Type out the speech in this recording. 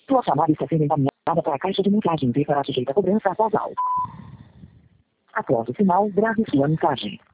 Tua chamada está sendo encaminhada para a caixa de mensagem e será sujeita a cobrança após ao. Após o sinal, grave sua mensagem.